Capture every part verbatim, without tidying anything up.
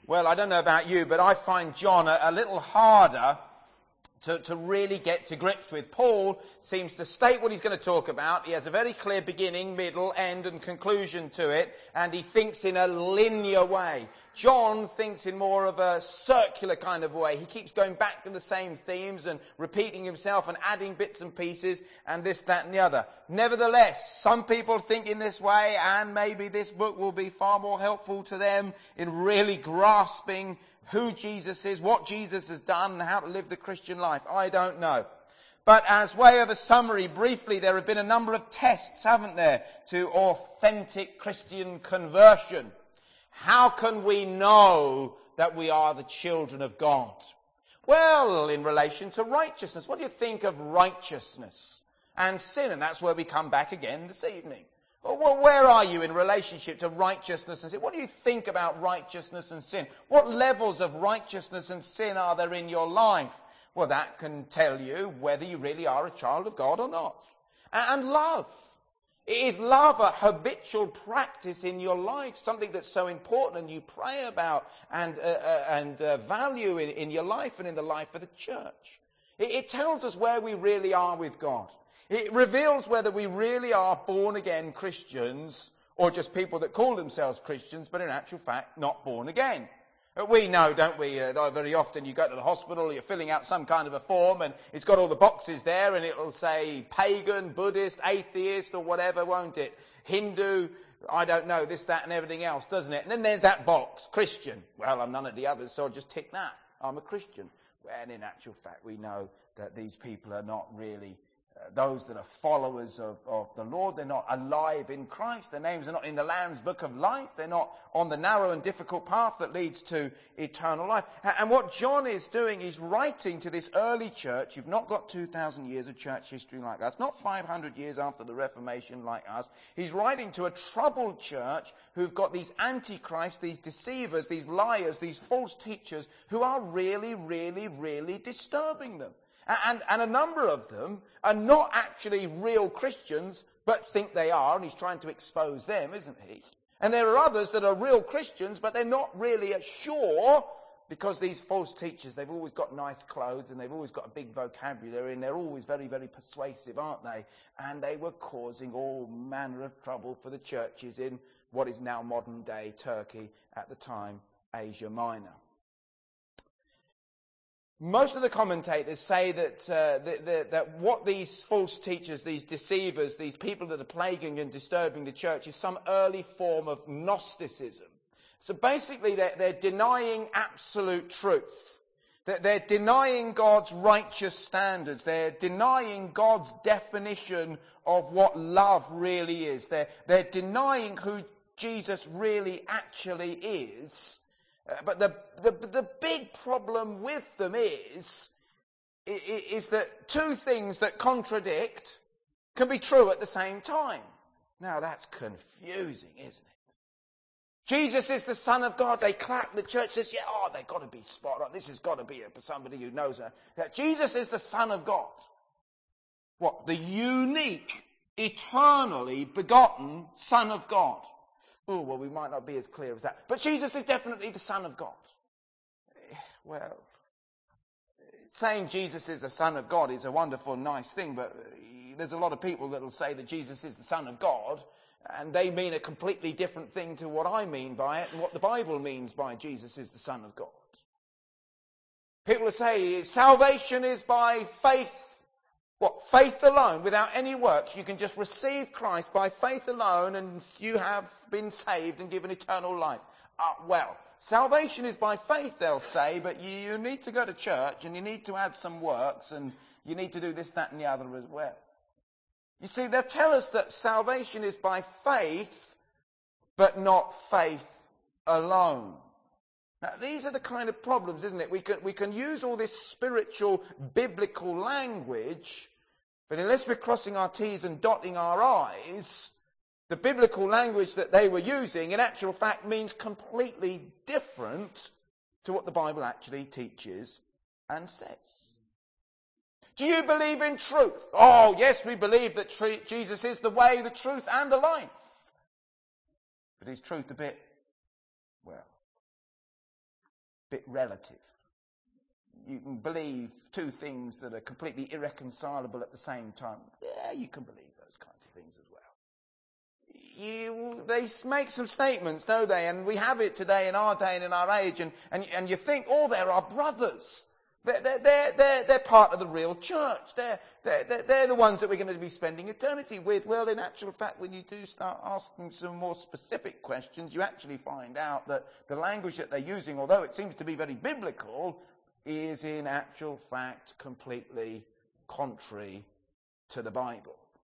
Well, I don't know about you, but I find John a, a little harder to, to really get to grips with. Paul seems to state what he's going to talk about. He has a very clear beginning, middle, end and conclusion to it, and he thinks in a linear way. John thinks in more of a circular kind of way. He keeps going back to the same themes and repeating himself and adding bits and pieces and this, that and the other. Nevertheless, some people think in this way, and maybe this book will be far more helpful to them in really grasping who Jesus is, what Jesus has done, and how to live the Christian life. I don't know. But as way of a summary, briefly, there have been a number of tests, haven't there, to authentic Christian conversion. How can we know that we are the children of God? Well, in relation to righteousness. What do you think of righteousness and sin? And that's where we come back again this evening. Well, where are you in relationship to righteousness and sin? What do you think about righteousness and sin? What levels of righteousness and sin are there in your life? Well, that can tell you whether you really are a child of God or not. And love. Is love a habitual practice in your life? Something that's so important and you pray about and, uh, uh, and uh, value in, in your life and in the life of the church? It, it tells us where we really are with God. It reveals whether we really are born-again Christians or just people that call themselves Christians, but in actual fact not born again. We know, don't we, uh, very often you go to the hospital, you're filling out some kind of a form and it's got all the boxes there and it'll say pagan, Buddhist, atheist or whatever, won't it? Hindu, I don't know, this, that and everything else, doesn't it? And then there's that box, Christian. Well, I'm none of the others, so I'll just tick that. I'm a Christian. And in actual fact, we know that these people are not really Uh, those that are followers of, of the Lord. They're not alive in Christ. Their names are not in the Lamb's book of life. They're not on the narrow and difficult path that leads to eternal life. And what John is doing is writing to this early church. You've not got two thousand years of church history like us, not five hundred years after the Reformation like us. He's writing to a troubled church who've got these antichrists, these deceivers, these liars, these false teachers who are really, really, really disturbing them. And, and a number of them are not actually real Christians, but think they are, and he's trying to expose them, isn't he? And there are others that are real Christians, but they're not really sure, because these false teachers, they've always got nice clothes, and they've always got a big vocabulary, and they're always very, very persuasive, aren't they? And they were causing all manner of trouble for the churches in what is now modern-day Turkey, at the time Asia Minor. Most of the commentators say that, uh, that, that, that what these false teachers, these deceivers, these people that are plaguing and disturbing the church is some early form of Gnosticism. So basically they're, they're denying absolute truth. They're, they're denying God's righteous standards. They're denying God's definition of what love really is. They're, they're denying who Jesus really actually is. Uh, but the, the the big problem with them is, is that two things that contradict can be true at the same time. Now that's confusing, isn't it? Jesus is the Son of God. They clap. The church says, yeah, oh, they've got to be spot on. This has got to be for somebody who knows her. That Jesus is the Son of God. What? The unique, eternally begotten Son of God. Oh, well, we might not be as clear as that. But Jesus is definitely the Son of God. Well, saying Jesus is the Son of God is a wonderful, nice thing, but there's a lot of people that will say that Jesus is the Son of God, and they mean a completely different thing to what I mean by it and what the Bible means by Jesus is the Son of God. People will say salvation is by faith. What? Faith alone, without any works. You can just receive Christ by faith alone and you have been saved and given eternal life. Uh, well, salvation is by faith, they'll say, but you, you need to go to church and you need to add some works and you need to do this, that and the other as well. You see, they'll tell us that salvation is by faith, but not faith alone. Now, these are the kind of problems, isn't it? We can, we can use all this spiritual, biblical language, but unless we're crossing our T's and dotting our I's, the biblical language that they were using, in actual fact, means completely different to what the Bible actually teaches and says. Do you believe in truth? Oh, yes, we believe that tr- Jesus is the way, the truth, and the life. But is truth a bit, well, bit relative. You can believe two things that are completely irreconcilable at the same time. Yeah, you can believe those kinds of things as well. You, they make some statements, don't they? And we have it today in our day and in our age. And, and, and you think, oh, they're our brothers. They're, they're, they're, they're, they're part of the real church. They're, they're, they're, they're the ones that we're going to be spending eternity with. Well, in actual fact, when you do start asking some more specific questions, you actually find out that the language that they're using, although it seems to be very biblical, is in actual fact completely contrary to the Bible.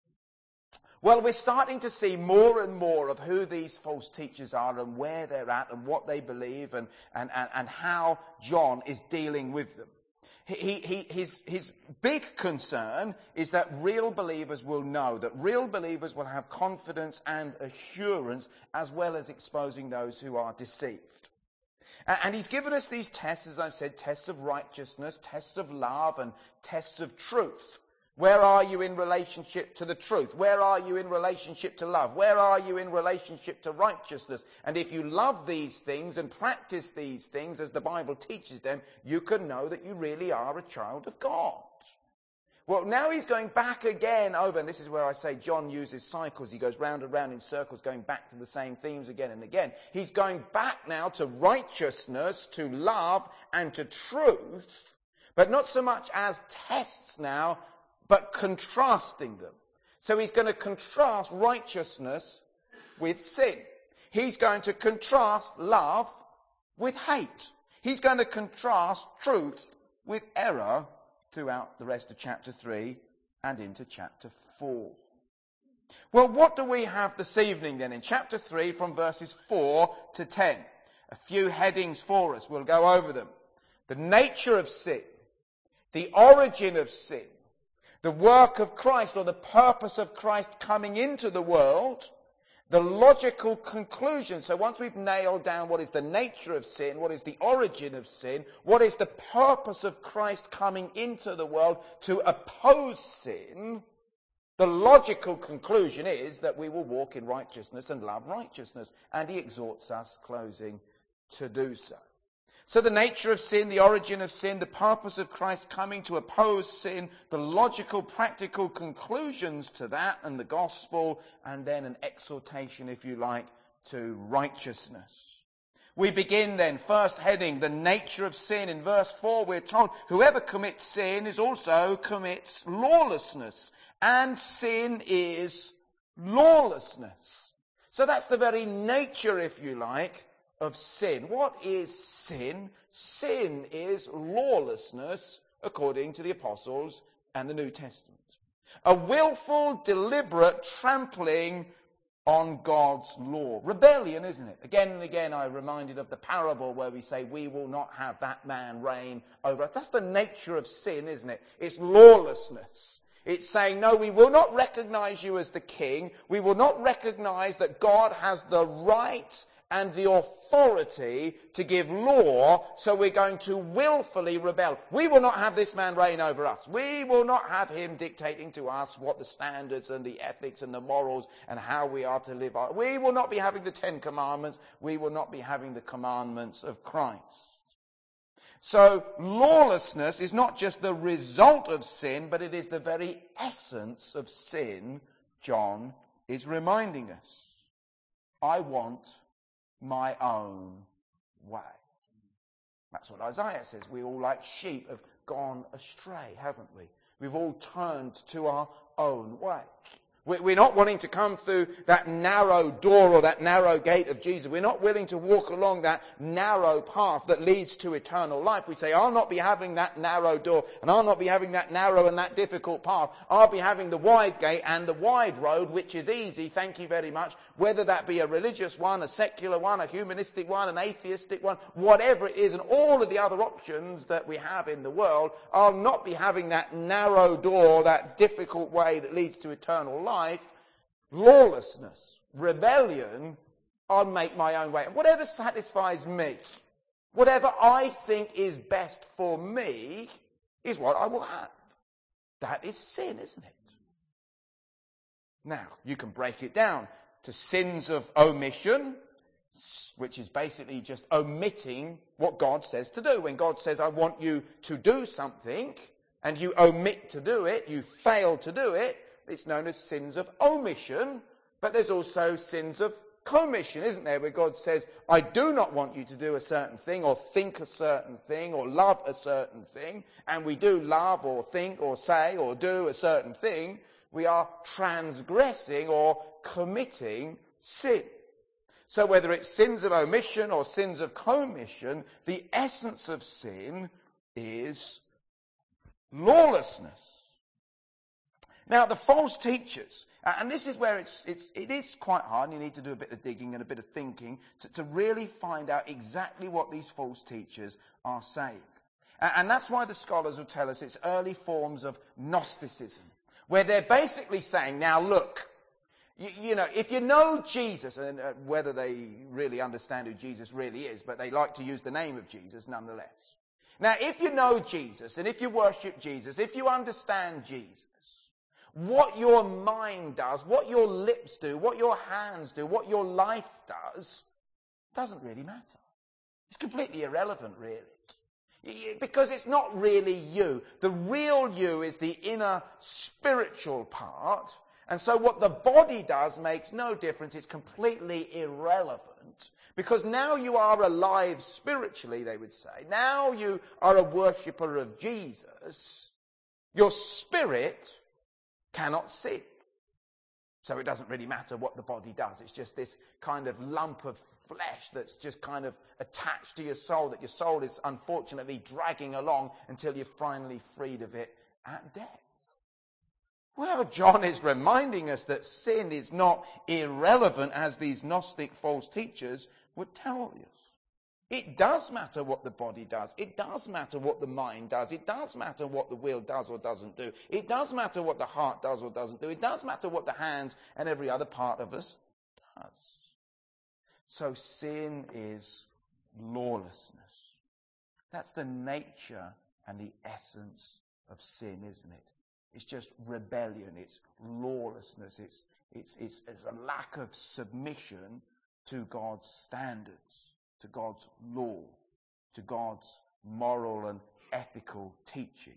Well, we're starting to see more and more of who these false teachers are and where they're at and what they believe and, and, and, and how John is dealing with them. He, he, his, his big concern is that real believers will know, that real believers will have confidence and assurance as well as exposing those who are deceived. And he's given us these tests, as I've said, tests of righteousness, tests of love, and tests of truth. Where are you in relationship to the truth? Where are you in relationship to love? Where are you in relationship to righteousness? And if you love these things and practice these things as the Bible teaches them, you can know that you really are a child of God. Well, now he's going back again over, and this is where I say John uses cycles. He goes round and round in circles, going back to the same themes again and again. He's going back now to righteousness, to love, and to truth, but not so much as tests now, but contrasting them. So he's going to contrast righteousness with sin. He's going to contrast love with hate. He's going to contrast truth with error throughout the rest of chapter three and into chapter four. Well, what do we have this evening then in chapter three from verses four to ten? A few headings for us. We'll go over them. The nature of sin, the origin of sin, the work of Christ or the purpose of Christ coming into the world, the logical conclusion. So once we've nailed down what is the nature of sin, what is the origin of sin, what is the purpose of Christ coming into the world to oppose sin, the logical conclusion is that we will walk in righteousness and love righteousness. And he exhorts us, closing, to do so. So the nature of sin, the origin of sin, the purpose of Christ coming to oppose sin, the logical, practical conclusions to that and the gospel, and then an exhortation, if you like, to righteousness. We begin then, first heading, the nature of sin. In verse four we're told, whoever commits sin is also commits lawlessness. And sin is lawlessness. So that's the very nature, if you like, of sin. What is sin? Sin is lawlessness, according to the apostles and the New Testament. A willful, deliberate trampling on God's law. Rebellion, isn't it? Again and again I'm reminded of the parable where we say, we will not have that man reign over us. That's the nature of sin, isn't it? It's lawlessness. It's saying, no, we will not recognize you as the king. We will not recognize that God has the right and the authority to give law, so we're going to willfully rebel. We will not have this man reign over us. We will not have him dictating to us what the standards and the ethics and the morals and how we are to live. We will not be having the Ten Commandments. We will not be having the commandments of Christ. So lawlessness is not just the result of sin, but it is the very essence of sin, John is reminding us. I want my own way. That's what Isaiah says. We all like sheep have gone astray, haven't we? We've all turned to our own way. We're not wanting to come through that narrow door or that narrow gate of Jesus. We're not willing to walk along that narrow path that leads to eternal life. We say, I'll not be having that narrow door, and I'll not be having that narrow and that difficult path. I'll be having the wide gate and the wide road, which is easy, thank you very much. Whether that be a religious one, a secular one, a humanistic one, an atheistic one, whatever it is, and all of the other options that we have in the world, I'll not be having that narrow door, that difficult way that leads to eternal life. Life, lawlessness, rebellion, I'll make my own way. And whatever satisfies me, whatever I think is best for me, is what I will have. That is sin, isn't it? Now, you can break it down to sins of omission, which is basically just omitting what God says to do. When God says, I want you to do something, and you omit to do it, you fail to do it, it's known as sins of omission. But there's also sins of commission, isn't there, where God says, I do not want you to do a certain thing, or think a certain thing, or love a certain thing, and we do love or think or say or do a certain thing, we are transgressing or committing sin. So whether it's sins of omission or sins of commission, the essence of sin is lawlessness. Now, the false teachers, and this is where it's, it's, it is quite hard, and you need to do a bit of digging and a bit of thinking to, to really find out exactly what these false teachers are saying. And that's why the scholars will tell us it's early forms of Gnosticism, where they're basically saying, now look, You, you know, if you know Jesus, and uh, whether they really understand who Jesus really is, but they like to use the name of Jesus nonetheless. Now, if you know Jesus, and if you worship Jesus, if you understand Jesus, what your mind does, what your lips do, what your hands do, what your life does, doesn't really matter. It's completely irrelevant, really. Because it's not really you. The real you is the inner spiritual part. And so what the body does makes no difference. It's completely irrelevant. Because now you are alive spiritually, they would say. Now you are a worshipper of Jesus. Your spirit cannot sin. So it doesn't really matter what the body does. It's just this kind of lump of flesh that's just kind of attached to your soul, that your soul is unfortunately dragging along until you're finally freed of it at death. Well, John is reminding us that sin is not irrelevant as these Gnostic false teachers would tell us. It does matter what the body does. It does matter what the mind does. It does matter what the will does or doesn't do. It does matter what the heart does or doesn't do. It does matter what the hands and every other part of us does. So sin is lawlessness. That's the nature and the essence of sin, isn't it? It's just rebellion. It's lawlessness. It's, it's, it's, it's a lack of submission to God's standards, to God's law, to God's moral and ethical teaching.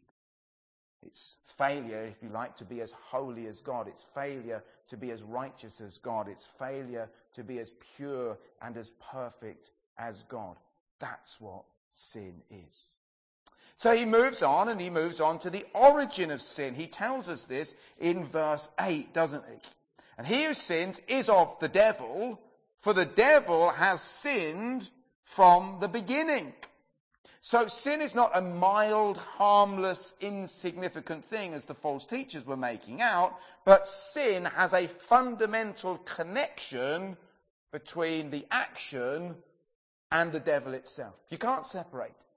It's failure, if you like, to be as holy as God. It's failure to be as righteous as God. It's failure to be as pure and as perfect as God. That's what sin is. So he moves on, and he moves on to the origin of sin. He tells us this in verse eight, doesn't he? And he who sins is of the devil, for the devil has sinned from the beginning. So sin is not a mild, harmless, insignificant thing, as the false teachers were making out, but sin has a fundamental connection between the action and the devil itself. You can't separate it.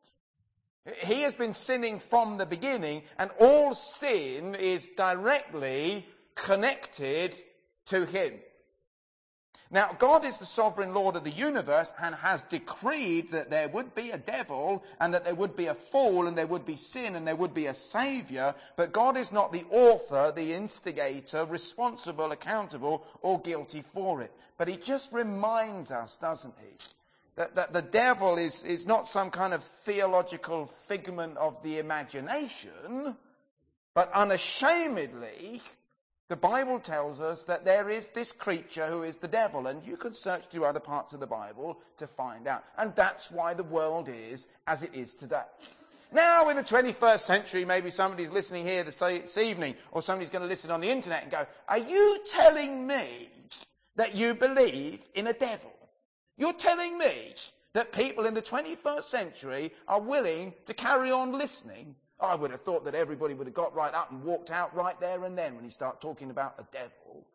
He has been sinning from the beginning, and all sin is directly connected to him. Now, God is the sovereign Lord of the universe and has decreed that there would be a devil and that there would be a fall and there would be sin and there would be a saviour, but God is not the author, the instigator, responsible, accountable, or guilty for it. But he just reminds us, doesn't he, that, that the devil is, is not some kind of theological figment of the imagination, but unashamedly, the Bible tells us that there is this creature who is the devil, and you can search through other parts of the Bible to find out. And that's why the world is as it is today. Now, in the twenty-first century, maybe somebody's listening here this evening, or somebody's going to listen on the internet and go, are you telling me that you believe in a devil? You're telling me that people in the twenty-first century are willing to carry on listening? I would have thought that everybody would have got right up and walked out right there and then when you start talking about the devil.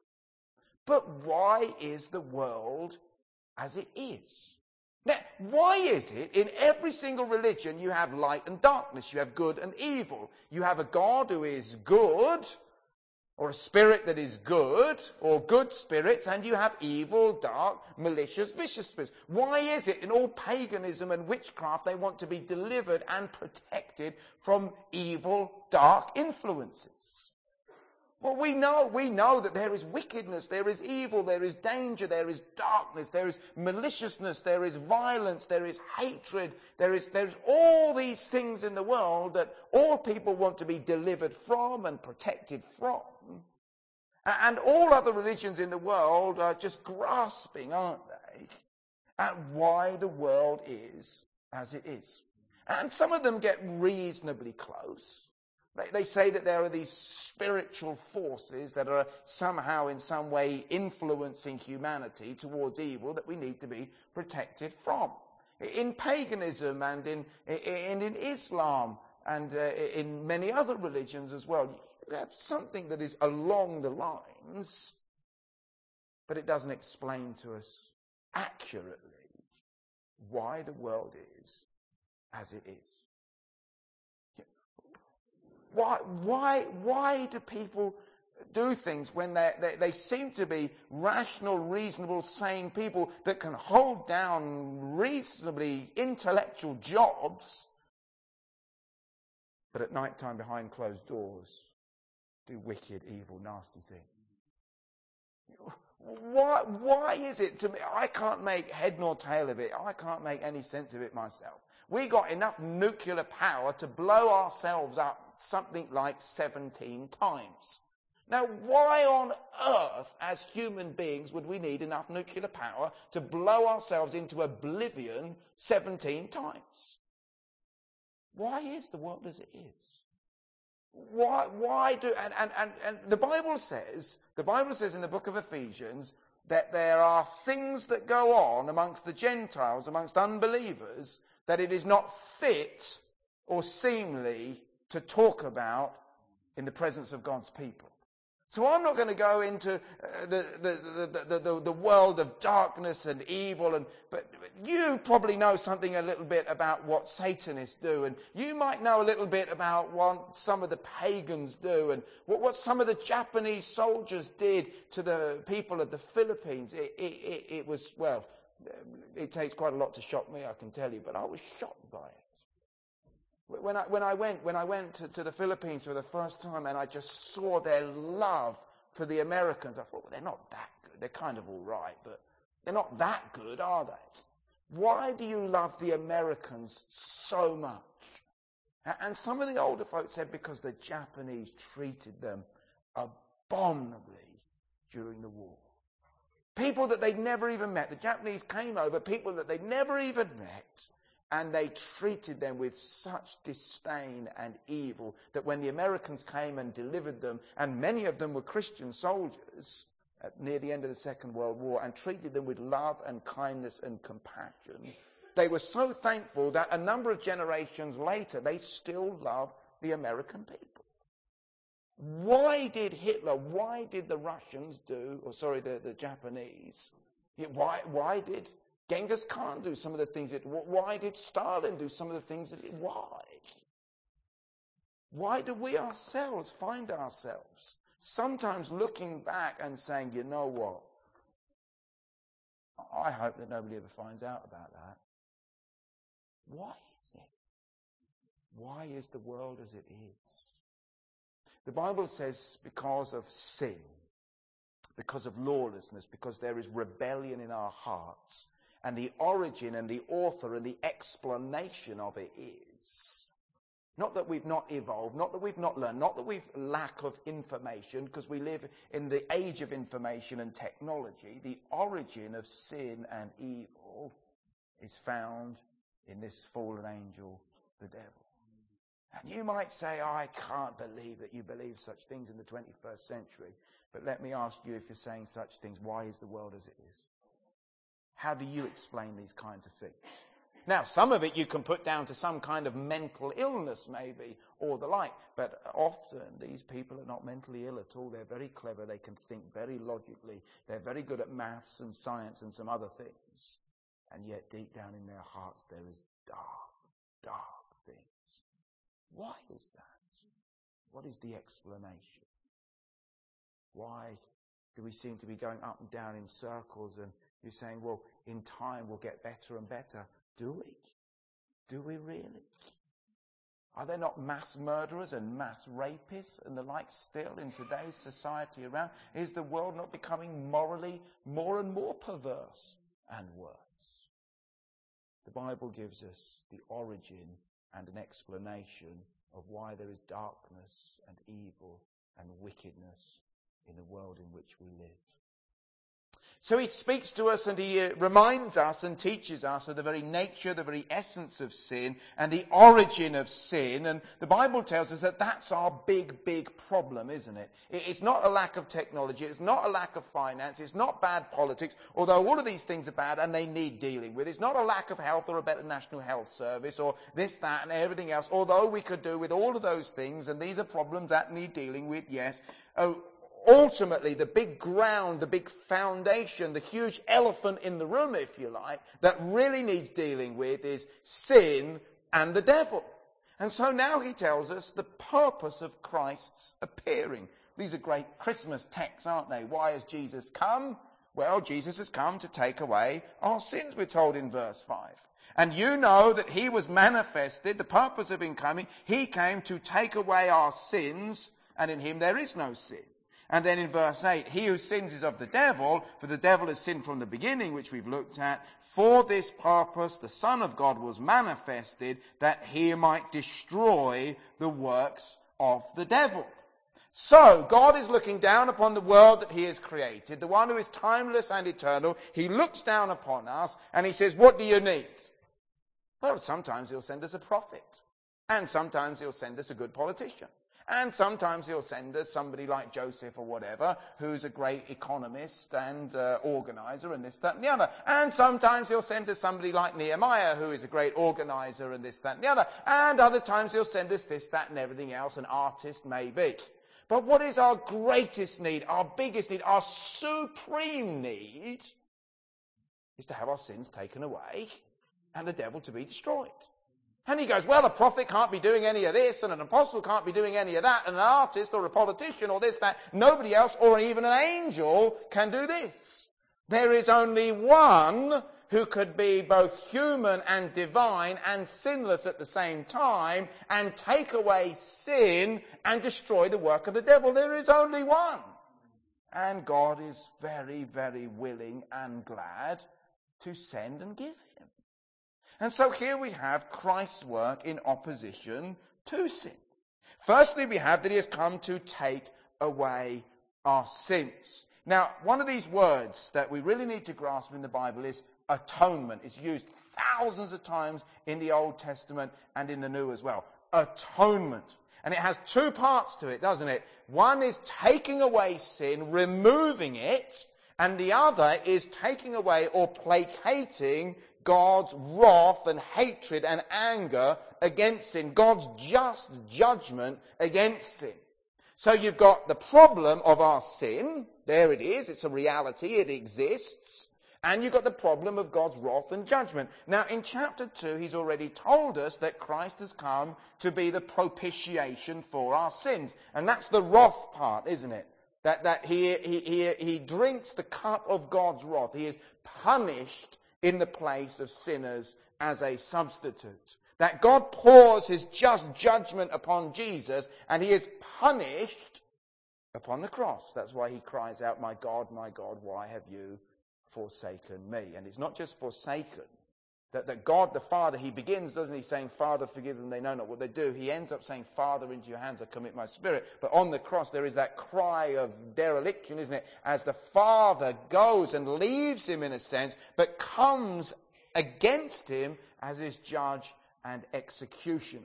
But why is the world as it is? Now, why is it in every single religion you have light and darkness, you have good and evil? You have a God who is good, or a spirit that is good, or good spirits, and you have evil, dark, malicious, vicious spirits. Why is it in all paganism and witchcraft they want to be delivered and protected from evil, dark influences? Well, we know, we know that there is wickedness, there is evil, there is danger, there is darkness, there is maliciousness, there is violence, there is hatred, there is, there's all these things in the world that all people want to be delivered from and protected from. And all other religions in the world are just grasping, aren't they, at why the world is as it is. And some of them get reasonably close. They, they say that there are these spiritual forces that are somehow in some way influencing humanity towards evil that we need to be protected from. In paganism and in, in, in Islam and uh, in many other religions as well, you have something that is along the lines, but it doesn't explain to us accurately why the world is as it is. Why, why, why do people do things when they, they, they seem to be rational, reasonable, sane people that can hold down reasonably intellectual jobs, but at night time behind closed doors do wicked, evil, nasty things? Why, why is it to me? I can't make head nor tail of it. I can't make any sense of it myself. We got enough nuclear power to blow ourselves up something like seventeen times. Now, why on earth, as human beings, would we need enough nuclear power to blow ourselves into oblivion seventeen times? Why is the world as it is? Why, why do, and, and, and, and the Bible says, the Bible says in the book of Ephesians that there are things that go on amongst the Gentiles, amongst unbelievers, that it is not fit or seemly to talk about in the presence of God's people. So I'm not going to go into uh, the, the, the, the, the, the world of darkness and evil, and but you probably know something a little bit about what Satanists do, and you might know a little bit about what some of the pagans do, and what, what some of the Japanese soldiers did to the people of the Philippines. It, it, it, it was, well, it takes quite a lot to shock me, I can tell you, but I was shocked by it. When I, when I went, when I went to, to the Philippines for the first time and I just saw their love for the Americans, I thought, well, they're not that good. They're kind of all right, but they're not that good, are they? Why do you love the Americans so much? And some of the older folks said because the Japanese treated them abominably during the war. People that they'd never even met. The Japanese came over, people that they'd never even met, and they treated them with such disdain and evil that when the Americans came and delivered them, and many of them were Christian soldiers at near the end of the Second World War, and treated them with love and kindness and compassion, they were so thankful that a number of generations later, they still love the American people. Why did Hitler, why did the Russians do, or sorry, the, the Japanese, why, why did Genghis Khan do some of the things that, why did Stalin do some of the things that, why? Why do we ourselves find ourselves sometimes looking back and saying, you know what? I hope that nobody ever finds out about that. Why is it? Why is the world as it is? The Bible says because of sin, because of lawlessness, because there is rebellion in our hearts, and the origin and the author and the explanation of it is not that we've not evolved, not that we've not learned, not that we've lack of information, because we live in the age of information and technology. The origin of sin and evil is found in this fallen angel, the devil. And you might say, oh, I can't believe that you believe such things in the twenty-first century. But let me ask you, if you're saying such things, why is the world as it is? How do you explain these kinds of things? Now, some of it you can put down to some kind of mental illness, maybe, or the like. But often these people are not mentally ill at all. They're very clever. They can think very logically. They're very good at maths and science and some other things. And yet deep down in their hearts there is dark, dark things. Why is that? What is the explanation? Why do we seem to be going up and down in circles, and you're saying, well, in time we'll get better and better. Do we? Do we really? Are there not mass murderers and mass rapists and the like still in today's society around? Is the world not becoming morally more and more perverse and worse? The Bible gives us the origin and an explanation of why there is darkness and evil and wickedness in the world in which we live. So he speaks to us and he uh, reminds us and teaches us of the very nature, the very essence of sin and the origin of sin. And the Bible tells us that that's our big, big problem, isn't it? It's not a lack of technology. It's not a lack of finance. It's not bad politics, although all of these things are bad and they need dealing with. It's not a lack of health or a better national health service or this, that and everything else, although we could do with all of those things, and these are problems that need dealing with, yes. Oh, ultimately, the big ground, the big foundation, the huge elephant in the room, if you like, that really needs dealing with is sin and the devil. And so now he tells us the purpose of Christ's appearing. These are great Christmas texts, aren't they? Why has Jesus come? Well, Jesus has come to take away our sins, we're told in verse five. And you know that he was manifested, the purpose of him coming, he came to take away our sins, and in him there is no sin. And then in verse eight, he who sins is of the devil, for the devil has sinned from the beginning, which we've looked at. For this purpose the Son of God was manifested, that he might destroy the works of the devil. So, God is looking down upon the world that he has created, the one who is timeless and eternal. He looks down upon us and he says, what do you need? Well, sometimes he'll send us a prophet. And sometimes he'll send us a good politician. And sometimes he'll send us somebody like Joseph or whatever, who's a great economist and uh, organizer and this, that and the other. And sometimes he'll send us somebody like Nehemiah, who is a great organizer and this, that and the other. And other times he'll send us this, that and everything else, an artist maybe. But what is our greatest need, our biggest need, our supreme need, is to have our sins taken away and the devil to be destroyed. And he goes, well, a prophet can't be doing any of this, and an apostle can't be doing any of that, and an artist or a politician or this, that. Nobody else, or even an angel, can do this. There is only one who could be both human and divine and sinless at the same time, and take away sin and destroy the work of the devil. There is only one. And God is very, very willing and glad to send and give him. And so here we have Christ's work in opposition to sin. Firstly, we have that he has come to take away our sins. Now, one of these words that we really need to grasp in the Bible is atonement. It's used thousands of times in the Old Testament and in the New as well. Atonement. And it has two parts to it, doesn't it? One is taking away sin, removing it, and the other is taking away or placating God's wrath and hatred and anger against sin. God's just judgment against sin. So you've got the problem of our sin. There it is. It's a reality. It exists. And you've got the problem of God's wrath and judgment. Now, in chapter two, he's already told us that Christ has come to be the propitiation for our sins. And that's the wrath part, isn't it? That, that he, he, he, he drinks the cup of God's wrath. He is punished in the place of sinners as a substitute. That God pours his just judgment upon Jesus and he is punished upon the cross. That's why he cries out, my God, my God, why have you forsaken me? And it's not just forsaken. That, that God the Father, he begins, doesn't he, saying, Father, forgive them, they know not what they do. He ends up saying, Father, into your hands I commit my spirit. But on the cross there is that cry of dereliction, isn't it? As the Father goes and leaves him in a sense, but comes against him as his judge and executioner.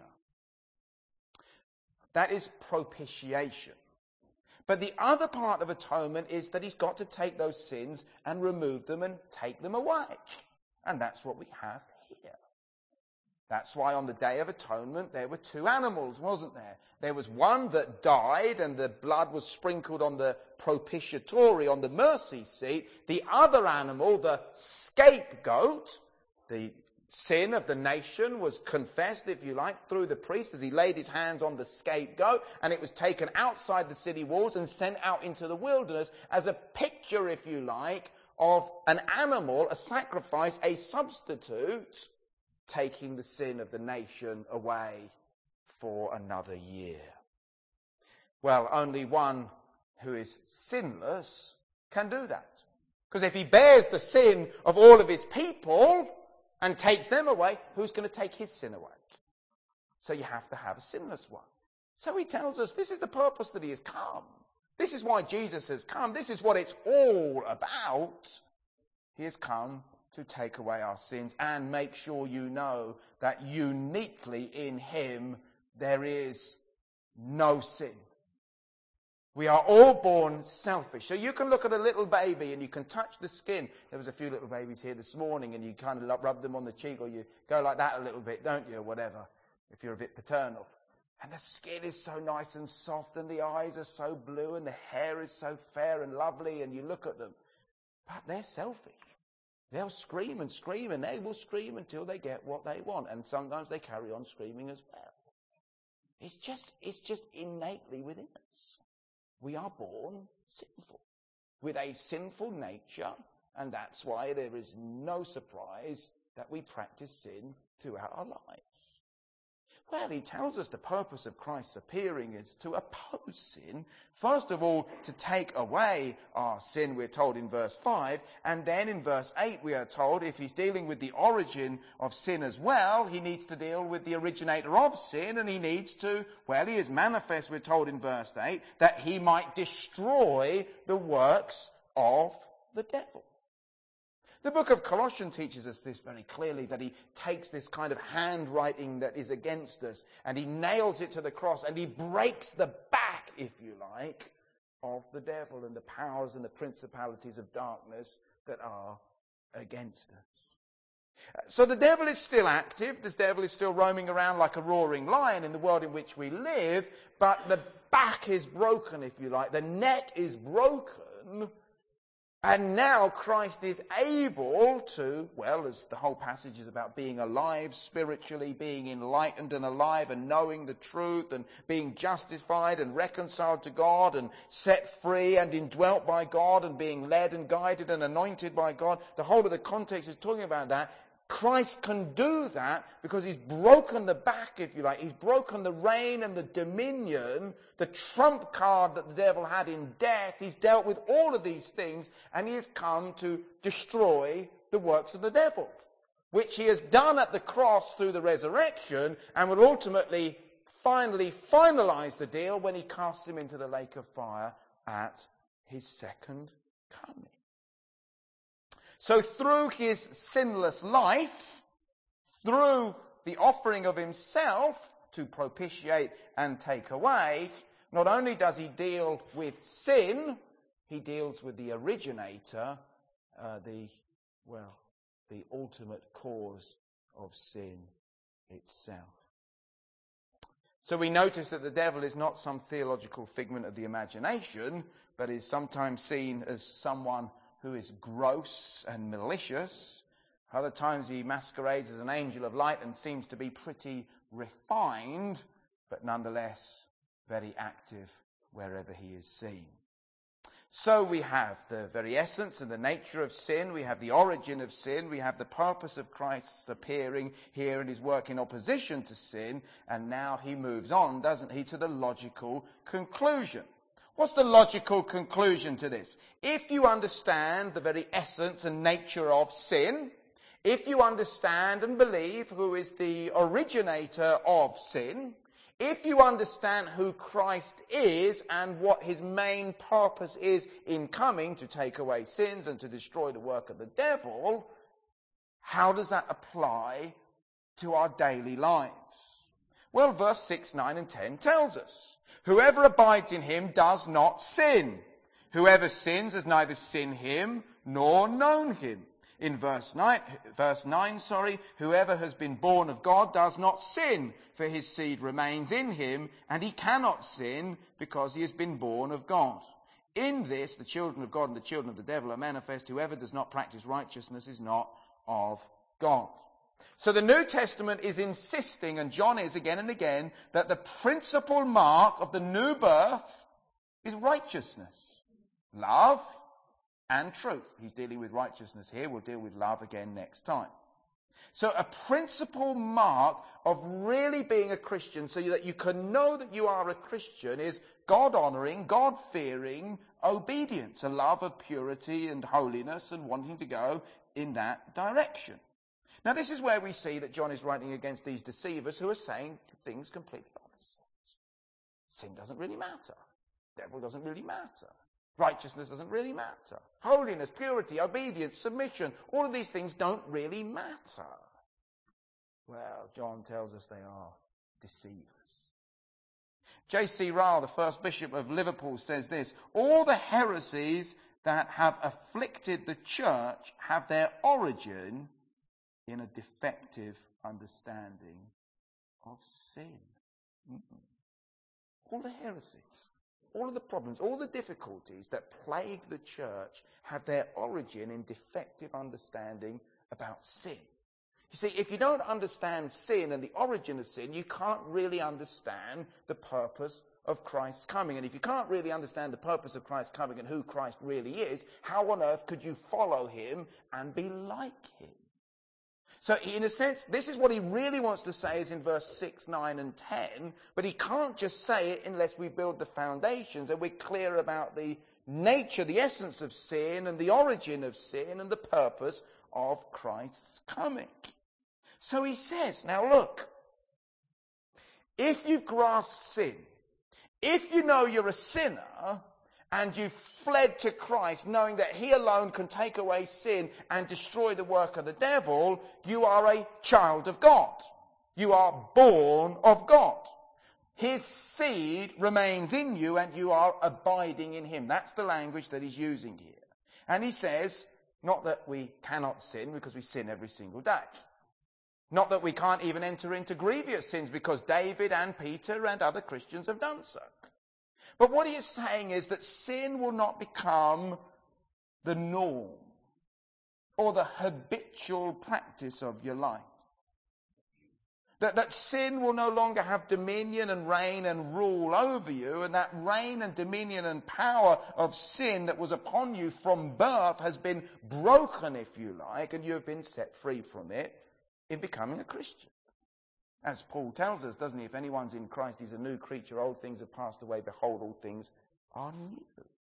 That is propitiation. But the other part of atonement is that he's got to take those sins and remove them and take them away. And that's what we have here. That's why on the Day of Atonement there were two animals, wasn't there? There was one that died and the blood was sprinkled on the propitiatory, on the mercy seat. The other animal, the scapegoat, the sin of the nation was confessed, if you like, through the priest as he laid his hands on the scapegoat, and it was taken outside the city walls and sent out into the wilderness as a picture, if you like, of an animal, a sacrifice, a substitute, taking the sin of the nation away for another year. Well, only one who is sinless can do that. Because if he bears the sin of all of his people and takes them away, who's going to take his sin away? So you have to have a sinless one. So he tells us this is the purpose that he has come. This is why Jesus has come. This is what it's all about. He has come to take away our sins and make sure you know that uniquely in him there is no sin. We are all born selfish. So you can look at a little baby and you can touch the skin. There was a few little babies here this morning and you kind of rub them on the cheek or you go like that a little bit, don't you, or whatever, if you're a bit paternal. And the skin is so nice and soft and the eyes are so blue and the hair is so fair and lovely and you look at them. But they're selfish. They'll scream and scream and they will scream until they get what they want. And sometimes they carry on screaming as well. It's just, it's just innately within us. We are born sinful, with a sinful nature, and that's why there is no surprise that we practice sin throughout our lives. Well, he tells us the purpose of Christ's appearing is to oppose sin. First of all, to take away our sin, we're told in verse five. And then in verse eight, we are told if he's dealing with the origin of sin as well, he needs to deal with the originator of sin. And he needs to, well, he is manifest, we're told in verse eight, that he might destroy the works of the devil. The book of Colossians teaches us this very clearly, that he takes this kind of handwriting that is against us and he nails it to the cross and he breaks the back, if you like, of the devil and the powers and the principalities of darkness that are against us. So the devil is still active. The devil is still roaming around like a roaring lion in the world in which we live, but the back is broken, if you like. The neck is broken. And now Christ is able to, well, as the whole passage is about being alive spiritually, being enlightened and alive and knowing the truth and being justified and reconciled to God and set free and indwelt by God and being led and guided and anointed by God. The whole of the context is talking about that. Christ can do that because he's broken the back, if you like. He's broken the reign and the dominion, the trump card that the devil had in death. He's dealt with all of these things and he has come to destroy the works of the devil, which he has done at the cross through the resurrection and will ultimately finally finalize the deal when he casts him into the lake of fire at his second coming. So through his sinless life, through the offering of himself to propitiate and take away, not only does he deal with sin, he deals with the originator, uh, the, well, the ultimate cause of sin itself. So we notice that the devil is not some theological figment of the imagination, but is sometimes seen as someone who is gross and malicious. Other times he masquerades as an angel of light and seems to be pretty refined, but nonetheless very active wherever he is seen. So we have the very essence and the nature of sin, we have the origin of sin, we have the purpose of Christ's appearing here and his work in opposition to sin, and now he moves on, doesn't he, to the logical conclusion. What's the logical conclusion to this? If you understand the very essence and nature of sin, if you understand and believe who is the originator of sin, if you understand who Christ is and what his main purpose is in coming to take away sins and to destroy the work of the devil, how does that apply to our daily lives? Well, verse six, nine and ten tells us. Whoever abides in him does not sin. Whoever sins has neither seen him nor known him. In verse nine, verse nine, sorry, whoever has been born of God does not sin, for his seed remains in him, and he cannot sin because he has been born of God. In this, the children of God and the children of the devil are manifest. Whoever does not practice righteousness is not of God. So the New Testament is insisting, and John is again and again, that the principal mark of the new birth is righteousness, love, and truth. He's dealing with righteousness here. We'll deal with love again next time. So a principal mark of really being a Christian, so that you can know that you are a Christian, is God-honoring, God-fearing obedience, a love of purity and holiness and wanting to go in that direction. Now this is where we see that John is writing against these deceivers who are saying things completely opposite. Sin doesn't really matter. Devil doesn't really matter. Righteousness doesn't really matter. Holiness, purity, obedience, submission, all of these things don't really matter. Well, John tells us they are deceivers. J C Ryle, the first bishop of Liverpool, says this: all the heresies that have afflicted the church have their origin in a defective understanding of sin. Mm-mm. All the heresies, all of the problems, all the difficulties that plague the church have their origin in defective understanding about sin. You see, if you don't understand sin and the origin of sin, you can't really understand the purpose of Christ's coming. And if you can't really understand the purpose of Christ's coming and who Christ really is, how on earth could you follow him and be like him? So in a sense, this is what he really wants to say is in verse six, nine and ten, but he can't just say it unless we build the foundations and we're clear about the nature, the essence of sin and the origin of sin and the purpose of Christ's coming. So he says, now look, if you've grasped sin, if you know you're a sinner, and you've fled to Christ knowing that he alone can take away sin and destroy the work of the devil, you are a child of God. You are born of God. His seed remains in you and you are abiding in him. That's the language that he's using here. And he says, not that we cannot sin because we sin every single day. Not that we can't even enter into grievous sins because David and Peter and other Christians have done so. But what he is saying is that sin will not become the norm or the habitual practice of your life. That, that sin will no longer have dominion and reign and rule over you, and that reign and dominion and power of sin that was upon you from birth has been broken, if you like, and you have been set free from it in becoming a Christian. As Paul tells us, doesn't he? If anyone's in Christ, he's a new creature. Old things have passed away. Behold, all things are new.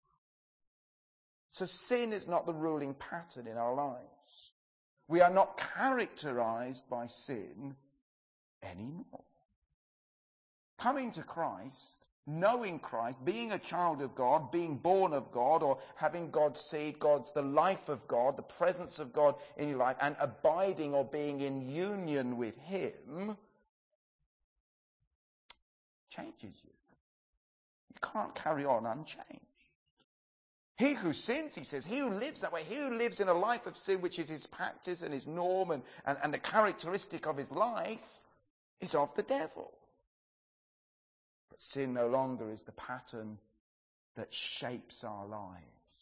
So sin is not the ruling pattern in our lives. We are not characterized by sin anymore. Coming to Christ, knowing Christ, being a child of God, being born of God, or having God's seed, God's the life of God, the presence of God in your life, and abiding or being in union with him, changes you. You can't carry on unchanged. He who sins, he says, he who lives that way, he who lives in a life of sin, which is his practice and his norm and, and, and the characteristic of his life, is of the devil. But sin no longer is the pattern that shapes our lives.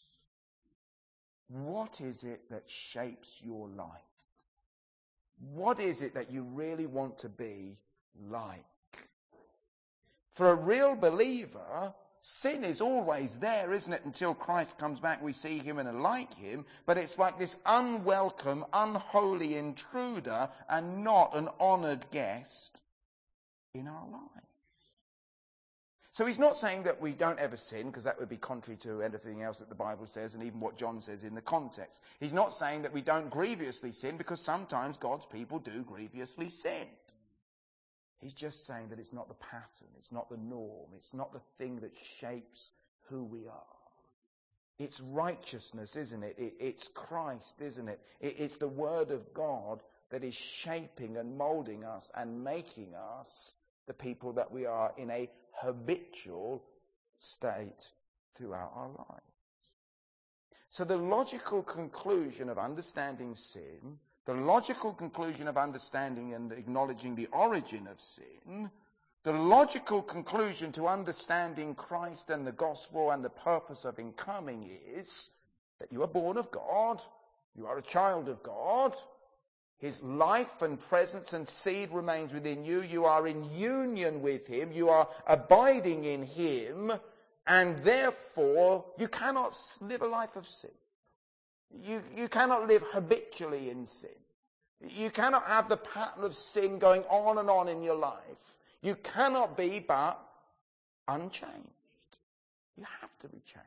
What is it that shapes your life? What is it that you really want to be like? For a real believer, sin is always there, isn't it? Until Christ comes back, we see him and are like him. But it's like this unwelcome, unholy intruder and not an honoured guest in our lives. So he's not saying that we don't ever sin, because that would be contrary to anything else that the Bible says and even what John says in the context. He's not saying that we don't grievously sin, because sometimes God's people do grievously sin. He's just saying that it's not the pattern, it's not the norm, it's not the thing that shapes who we are. It's righteousness, isn't it? it it's Christ, isn't it? it? It's the Word of God that is shaping and moulding us and making us the people that we are in a habitual state throughout our lives. So the logical conclusion of understanding sin, the logical conclusion of understanding and acknowledging the origin of sin, the logical conclusion to understanding Christ and the gospel and the purpose of him coming is that you are born of God, you are a child of God, his life and presence and seed remains within you, you are in union with him, you are abiding in him, and therefore you cannot live a life of sin. You, you cannot live habitually in sin. You cannot have the pattern of sin going on and on in your life. You cannot be but unchanged. You have to be changed.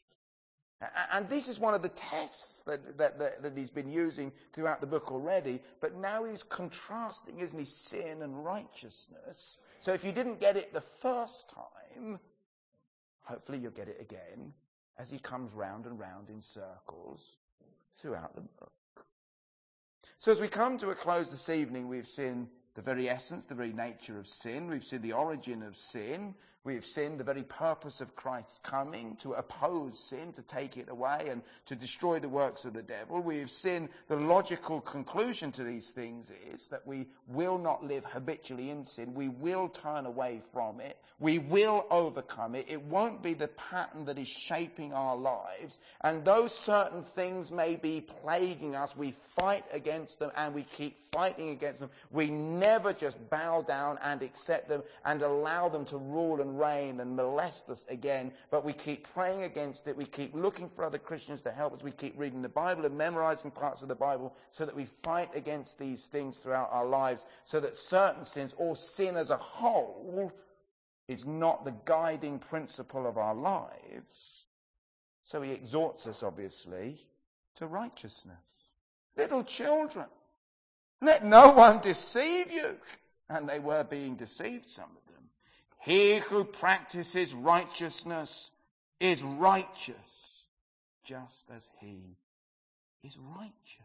And this is one of the tests that, that, that, that he's been using throughout the book already. But now he's contrasting, isn't he, sin and righteousness. So if you didn't get it the first time, hopefully you'll get it again as he comes round and round in circles throughout the book. So as we come to a close this evening, we've seen the very essence, the very nature of sin. We've seen the origin of sin. We've seen the very purpose of Christ's coming to oppose sin, to take it away and to destroy the works of the devil. We've seen the logical conclusion to these things is that we will not live habitually in sin. We will turn away from it. We will overcome it. It won't be the pattern that is shaping our lives. And though certain things may be plaguing us, we fight against them and we keep fighting against them. We never just bow down and accept them and allow them to rule and reign and molest us again, but we keep praying against it. We keep looking for other Christians to help us. We keep reading the Bible and memorizing parts of the Bible so that we fight against these things throughout our lives, so that certain sins, or sin as a whole, is not the guiding principle of our lives. So he exhorts us, obviously, to righteousness. Little children, let no one deceive you. And they were being deceived, some of them. He who practices righteousness is righteous, just as he is righteous.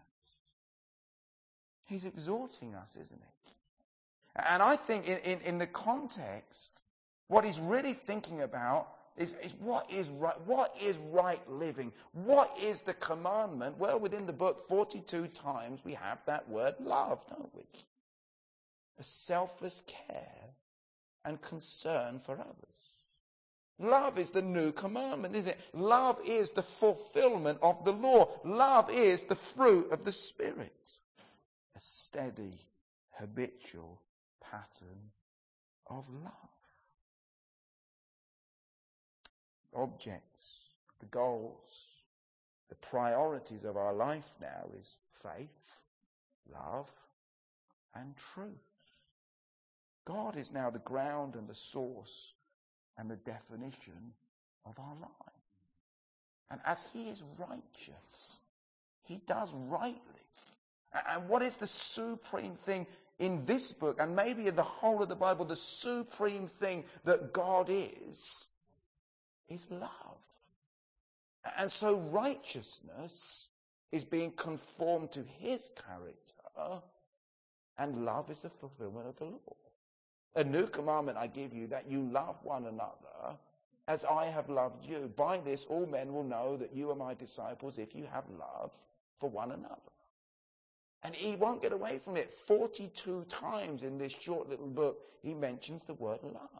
He's exhorting us, isn't he? And I think in, in, in the context, what he's really thinking about is, is what is right, what is right living? What is the commandment? Well, within the book, forty-two times we have that word love, don't we? A selfless care and concern for others. Love is the new commandment, isn't it? Love is the fulfillment of the law. Love is the fruit of the Spirit. A steady, habitual pattern of love. Objects, the goals, the priorities of our life now is faith, love, and truth. God is now the ground and the source and the definition of our life. And as he is righteous, he does rightly. And what is the supreme thing in this book, and maybe in the whole of the Bible, the supreme thing that God is, is love. And so righteousness is being conformed to his character, and love is the fulfillment of the law. A new commandment I give you, that you love one another as I have loved you. By this all men will know that you are my disciples if you have love for one another. And he won't get away from it. forty-two times in this short little book, he mentions the word love.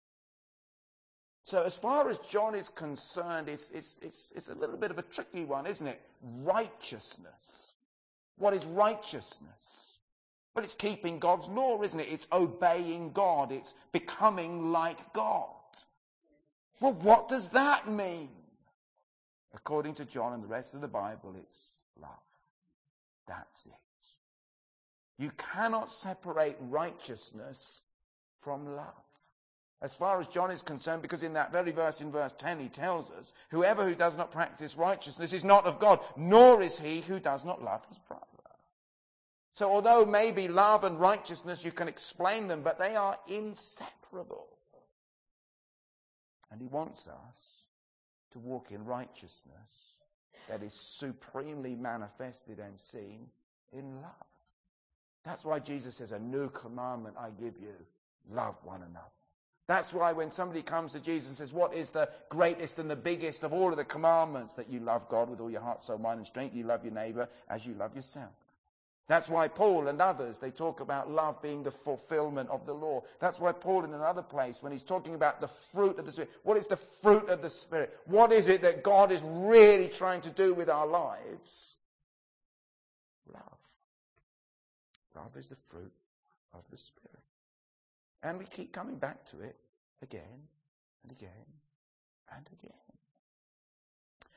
So as far as John is concerned, it's, it's, it's, it's a little bit of a tricky one, isn't it? Righteousness. What is righteousness? But it's keeping God's law, isn't it? It's obeying God. It's becoming like God. Well, what does that mean? According to John and the rest of the Bible, it's love. That's it. You cannot separate righteousness from love. As far as John is concerned, because in that very verse, in verse ten, he tells us, whoever who does not practice righteousness is not of God, nor is he who does not love his brother. So although maybe love and righteousness, you can explain them, but they are inseparable. And he wants us to walk in righteousness that is supremely manifested and seen in love. That's why Jesus says, a new commandment I give you, love one another. That's why when somebody comes to Jesus and says, what is the greatest and the biggest of all of the commandments? That you love God with all your heart, soul, mind and strength. You love your neighbor as you love yourself. That's why Paul and others, they talk about love being the fulfillment of the law. That's why Paul in another place, when he's talking about the fruit of the Spirit, what is the fruit of the Spirit? What is it that God is really trying to do with our lives? Love. Love is the fruit of the Spirit. And we keep coming back to it again and again and again.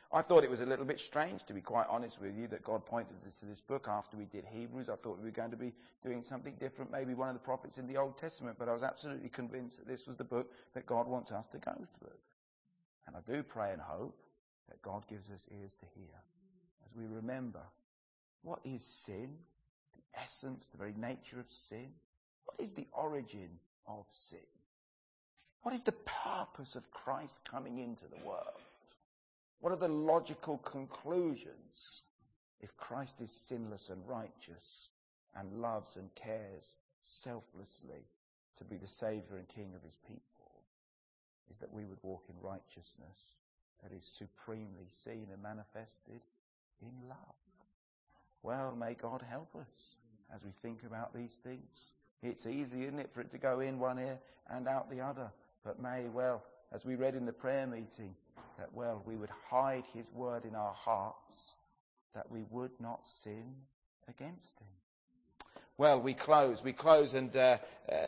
I thought it was a little bit strange, to be quite honest with you, that God pointed us to this book after we did Hebrews. I thought we were going to be doing something different, maybe one of the prophets in the Old Testament, but I was absolutely convinced that this was the book that God wants us to go through. And I do pray and hope that God gives us ears to hear as we remember, what is sin? The essence, the very nature of sin. What is the origin of sin? What is the purpose of Christ coming into the world? What are the logical conclusions if Christ is sinless and righteous and loves and cares selflessly to be the Saviour and King of his people? Is that we would walk in righteousness that is supremely seen and manifested in love. Well, may God help us as we think about these things. It's easy, isn't it, for it to go in one ear and out the other. But may, well, as we read in the prayer meeting, that, well, we would hide his word in our hearts, that we would not sin against him. Well, we close. We close and... Uh, uh,